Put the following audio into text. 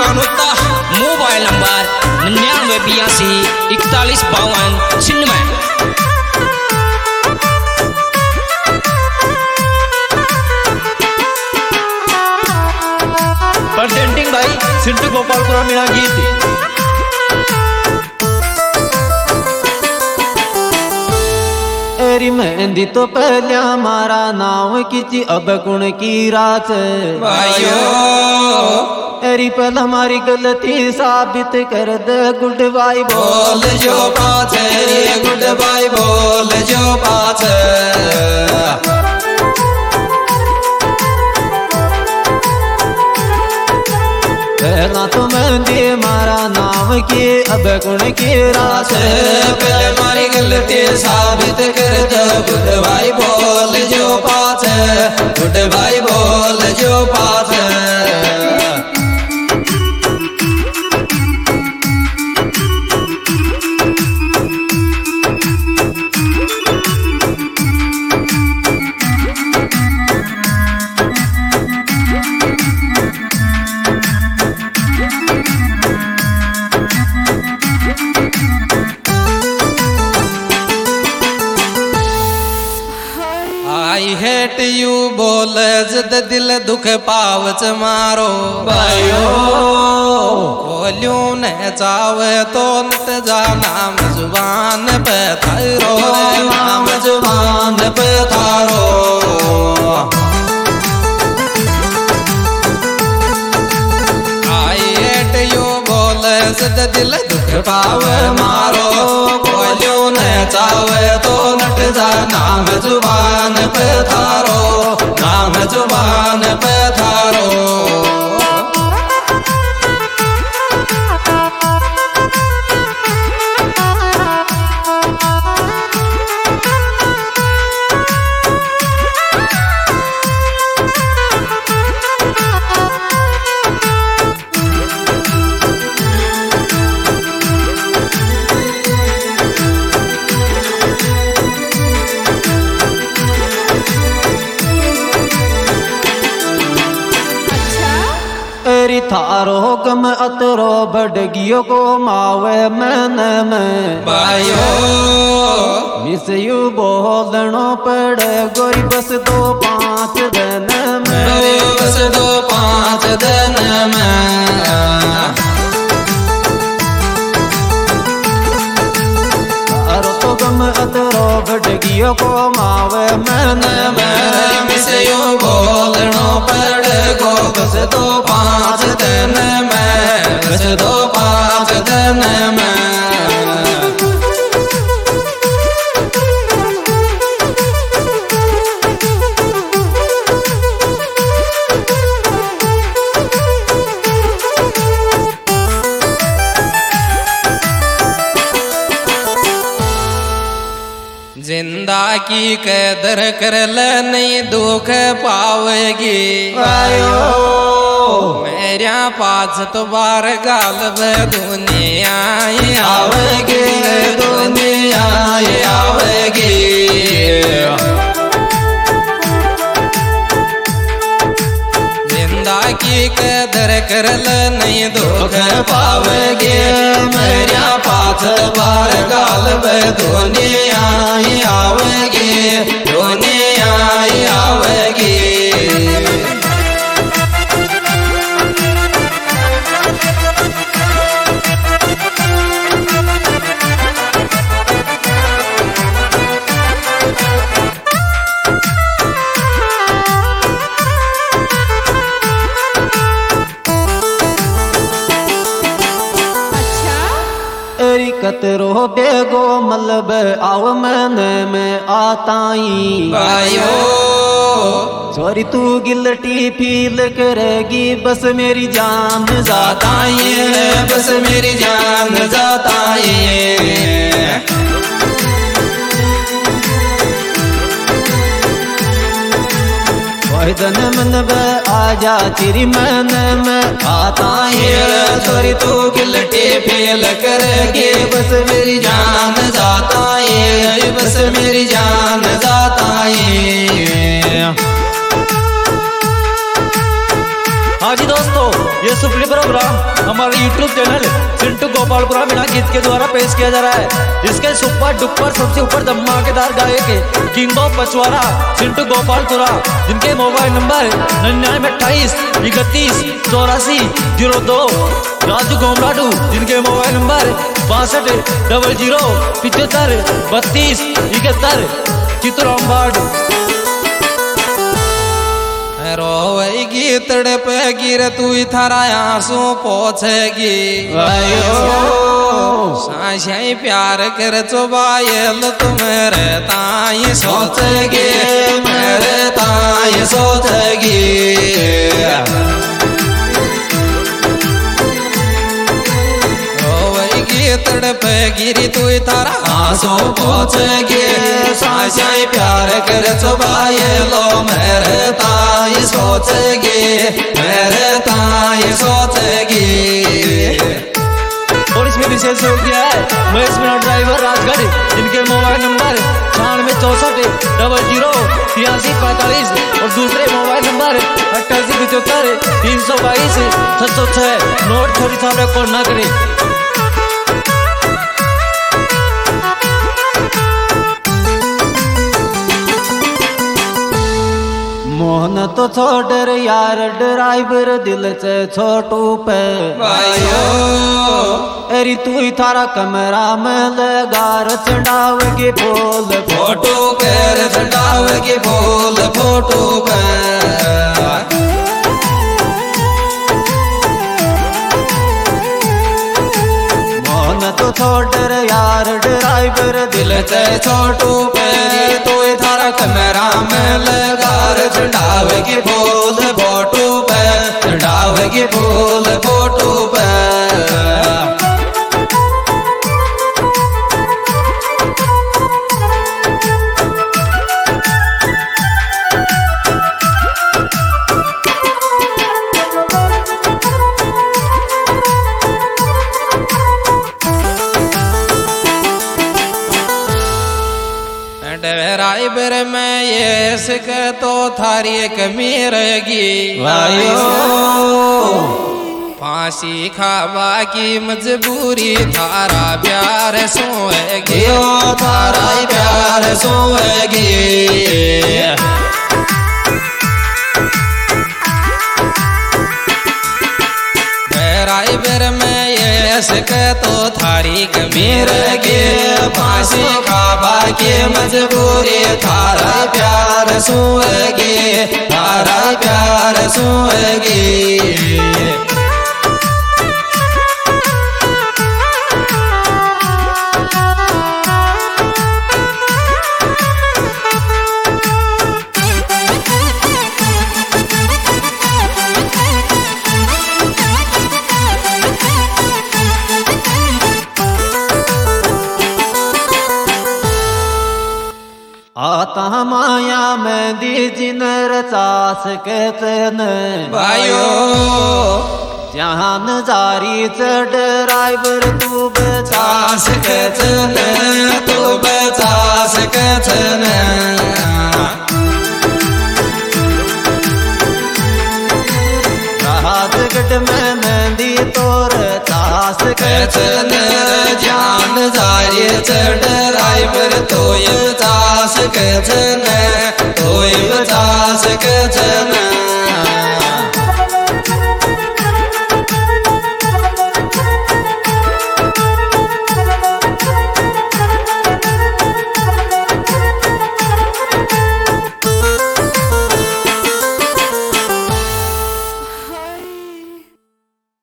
Kanota mobile number 9982415296। Presenting भाई सिंटू गोपालपुरा मीणा गीत। एरी मेहंदी तो पहले हमारा नाम किची अब गुण की रात भाइयो एरी पहले हमारी गलती साबित कर दे गुड बाई बोल जो पाछ गुड बाई बोल जो पाछ। पहला तो मेहंदी हमारा नाम की अब गुण की रात पहले हमारी गलती साबित कर दो गुड भाई बोल जो पाछ गुड भाई बोल जो पाछ। आई हेट यू बोल जद दिल दुख पावच मारो भाइयो बोलू न चावे तो नट जा नाम जुबान पे थारो नाम जुबान पे थारो। आई हेट यू बोल जद दिल दुख पावे मारो बोलू न चावे तो नट जा नाम जुबान पे थारो नाम जुबान पे थारो। थारो गम अतरो बड़गियो को मावे मैंने में भाइयो मिस यू बोलनो पड़े गोरी बस 2-5 दिन में बस 2-5 दिन में। थारो तो गम अतरो बड़गियो को मावे मैंने में मिस यू बोलनो पड़े गो बस 2-5 दिन में बस 2-5 दिन में। जिंदा की कदर कर ले नहीं दुख पावेगी आयो मेरा पास तो बार गालब दुनिया आवेगी दुनिया आवेगी। जिंदा की कदर कर ले नहीं दुख पावेगी मेरा पास बार गालब दुनिया आवेगी दुनिया आवेगी। कतरो बेगो मलब आव मैंने में आताई भाइयो सॉरी तू गिल्टी फील करेगी बस मेरी जान जाता ये बस मेरी जान जाता ये। दिन मन आजा तेरी मन में आता है सॉरी तू गिल्टी फील करेगी बस मेरी जान जाता है बस मेरी जान जाता है। हाँ जी दोस्तों, ये ये सुपली प्रोग्राम हमारे YouTube चैनल चिंटू गोपालपुरा बिना गीत के द्वारा पेश किया जा रहा है। इसके सुपर डुपर सबसे ऊपर धमाकेदार गायक किंग ऑफ पचवारा चिंटू गोपालपुरा, जिनके मोबाइल नंबर 9928318402। राजू गोमलाडू, जिनके मोबाइल नंबर 6200753271। चितराम बाट रोवेगी तड़प गिर तू थारा आंसू पोछेगी। साशाई प्यार कर चुबायल तुम्हारे ताई सोचेगी, मेरे ताई सोचेगी। रोवेगी तड़प गिरी तू थारा आंसू पोछेगी। साशाई प्यार कर चुबायलो मेरे ताई सोचेगी, मेरे ताई सोचेगी। और इसमें विशेष हो गया है महेश मीना ड्राइवर राजगढ़, जिनके मोबाइल नंबर 9664008345 और दूसरे मोबाइल नंबर 88753322 नोट थोड़ी सा रिकॉर्ड ना करें। मोहन तो छोड़ यार ड्राइवर दिल से छोटू पे भाइयो। अरे तू ही थारा कमरा में लगार चढ़ावेगी बोल फोटो कर चढ़ावेगी बोल फोटो कर। मोहन तो छोड़ यार ड्राइवर दिल से छोटू पे तो थारा कमरा में लगार चढ़ावेगी बोल फोटो पे, चढ़ावेगी बोल फोटो पे। ड्राइवर में ये सिक तो थारी कमी रहेगी। फांसी खावा की मजबूरी थारा प्यार सोएगी, थारा प्यार सोएगी। ड्राइवर में ये सिक तो थारी कमी रहेगी। फांसी खावा की मजबूरी थारा प्यार सोएगी, थारा प्यार सोएगी। आता माया में दी जिनर चास कहते न भाइयो। जहान जारी चढ़ ड्राइवर तू बचा सकते न, तू बचा सकते न। रात गट में मेहंदी तोर चास कहते न। जान जारी चढ़ ड्राइवर तो ये बचा सकते न, तो ये बचा सकते न।